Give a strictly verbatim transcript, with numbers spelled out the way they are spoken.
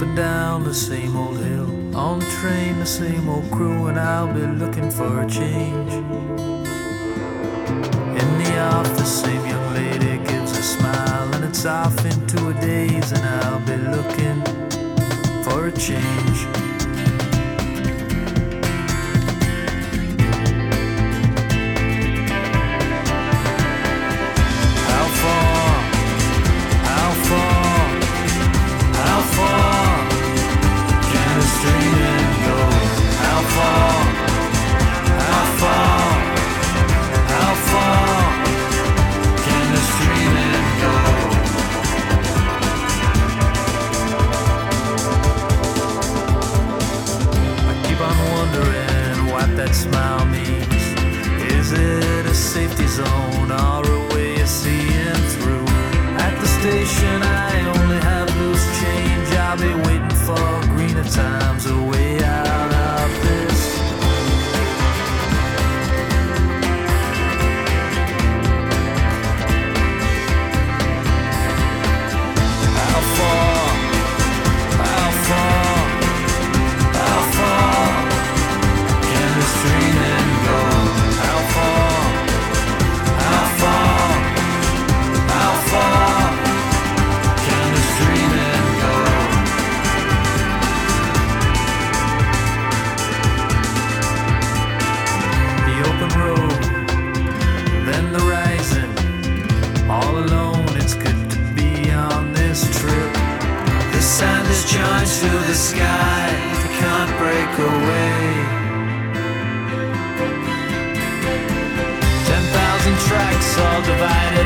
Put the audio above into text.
Up and down the same old hill, on the train the same old crew, and I'll be looking for a change. In the office, same young lady gives a smile, and it's off into a daze, and I'll be looking for a change. How far, how far, how far can the streaming go? How far, how far, how far can the streaming go? I keep on wondering what that smile means. Is it a safety zone or a way of seeing through? At the station I only have loose change. I'll be waiting for greener times, a way out of this. How far, how far, how far can the streaming go? How far, how far, how far can the streaming go? The open road, then the rising. All alone, it's good to be on this trip. The sand is joined to the sky, it can't break away. Ten thousand tracks all divided